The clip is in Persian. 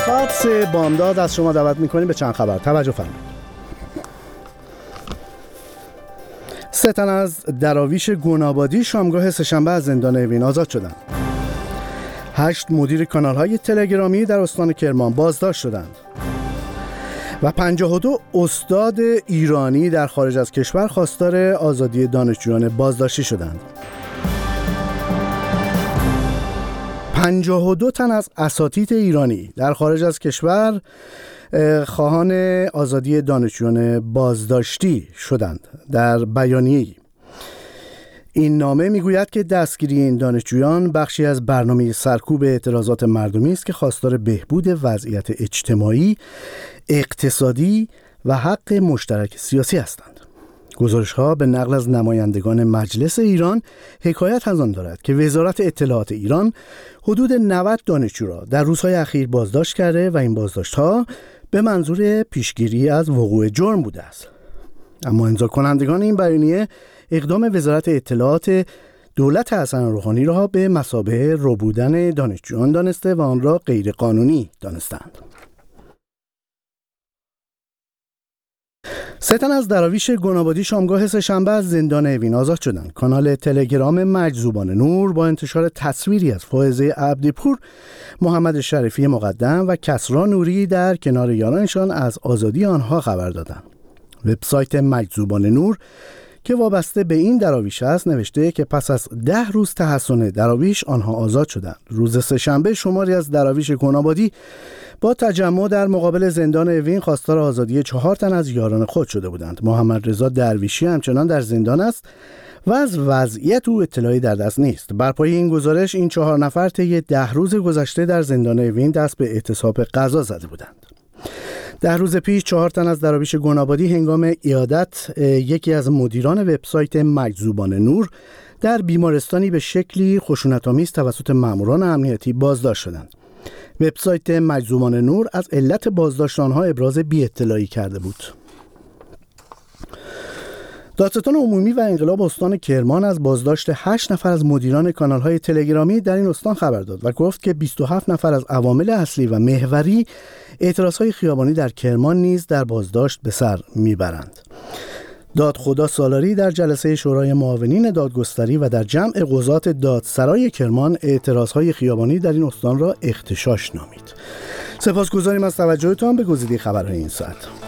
ساعت 3 بامداد از شما دعوت میکنیم به چند خبر. توجه فرمایید. 3 تن از دراویش گونابادی شامگاه سه‌شنبه از زندان اوین آزاد شدند. 8 مدیر کانال‌های تلگرامی در استان کرمان بازداشت شدند و 52 استاد ایرانی در خارج از کشور خواستار آزادی دانشجویان بازداشتی شدند. 52 تن از اساتید ایرانی در خارج از کشور خواهان آزادی دانشجویان بازداشتی شدند. در بیانیه‌ای این نامه میگوید که دستگیری این دانشجویان بخشی از برنامه سرکوب اعتراضات مردمی است که خواستار بهبود وضعیت اجتماعی، اقتصادی و حق مشترک سیاسی هستند. گزارش‌ها به نقل از نمایندگان مجلس ایران حکایت از آن دارد که وزارت اطلاعات ایران حدود 90 دانشجو را در روزهای اخیر بازداشت کرده و این بازداشت‌ها به منظور پیشگیری از وقوع جرم بوده است. اما امضا کنندگان این بیانیه اقدام وزارت اطلاعات دولت حسن روحانی را به مثابه ربودن دانشجویان دانسته و آن را غیر قانونی دانستند. 3 تن از دراویش گونابادی شامگاه سه‌شنبه از زندان اوین آزاد شدند. کانال تلگرام مجذوبان نور با انتشار تصویری از فائزه عبدی‌پور، محمد شریفی مقدم و کسری نوری در کنار یارانشان از آزادی آنها خبر دادند. وبسایت مجذوبان نور که وابسته به این دراویش است نوشته که پس از 10 روز تحصن دراویش آنها آزاد شدند. روز سه‌شنبه شماری از دراویش گونابادی با تجمع در مقابل زندان اوین خواستار آزادی 4 تن از یاران خود شده بودند. محمد رضا درویشی همچنان در زندان است و از وضعیت او اطلاعی در دست نیست. بر پایه این گزارش این 4 نفر طی 10 روز گذشته در زندان اوین دست به اعتصاب غذا زده بودند. 10 روز پیش 4 تن از دراویش گونابادی هنگام عیادت یکی از مدیران وبسایت مجذوبان نور در بیمارستانی به شکلی خشونت‌آمیز توسط ماموران امنیتی بازداشت شدند. وبسایت مجذوبان نور از علت بازداشت آنها ابراز بی‌اطلاعی کرده بود. دادستان عمومی و انقلاب استان کرمان از بازداشت 8 نفر از مدیران کانال‌های تلگرامی در این استان خبر داد و گفت که 27 نفر از عوامل اصلی و محوری اعتراض‌های خیابانی در کرمان نیز در بازداشت به سر میبرند. دادخدا سالاری در جلسه شورای معاونین دادگستری و در جمع قضات دادسرای کرمان اعتراض‌های خیابانی در این استان را اغتشاش نامید. سپاسگزاریم از توجهتان به گزیده خبرهای این ساعت.